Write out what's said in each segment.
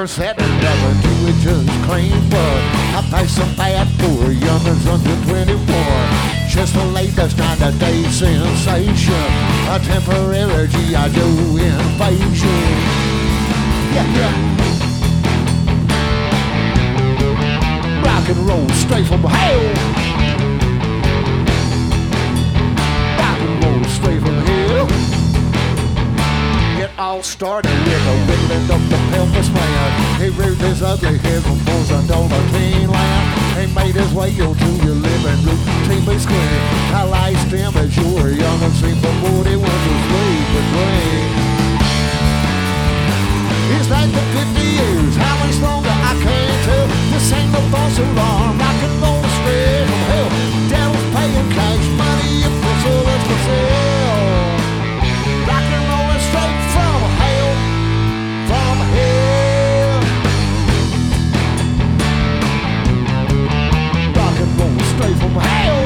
never said it, never do it, just claim but I pass some bad for youngers under 24. Just the latest kind of day sensation, a temporary G.I. Joe invasion. Yeah, yeah. Rock and roll straight from hell. Rock and roll straight from hell. It all started with a wiggling of the pelvis man. He reared his ugly head from Bones on a clean land. He made his way onto your living room, TV screen. I liced him as you were young and seen for 41 to sleep and dream. It's like the 50 years, how much longer I can't tell. This ain't no false alarm, rock and roll straight from hell. Devil's paying cash money if the soul is for sale. Rock and rollin' straight from hell, from hell. Rock and roll straight from hell.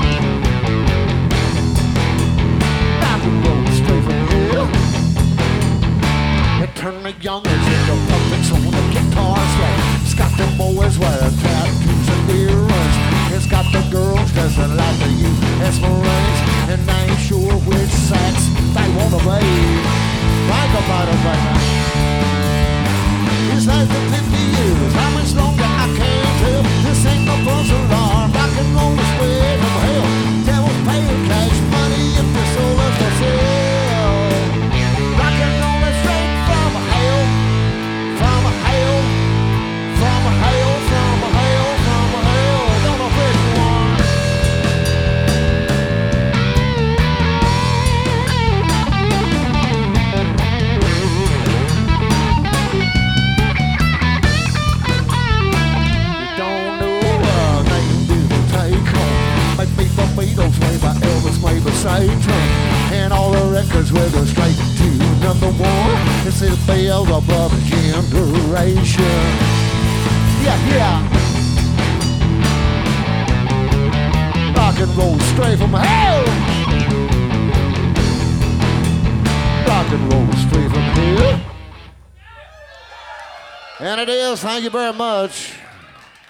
Rock and roll straight from hell. It turned the youngers into puppets on the guitar slate. It's got the boys wearing tattoos and earrings. It's got the girls dressing like the U.S. Marines. And I ain't sure which sex they wanna be. Think about it right now. It's like the 50 years, how much longer I can't tell. This ain't no false alarm, rock and roll is straight from hell. Devil's paying cash money if the soul is for sale. Rock and roll is straight from hell, from hell, from hell, from hell, from hell. Don't know which one. You don't know what name didn't take home. Maybe the Beatles, maybe Elvis, maybe Satan. And all the records will go straight to number one. It's the bells above generation. Yeah, yeah. Rock and roll straight from hell. Rock and roll straight from hell. And it is, thank you very much.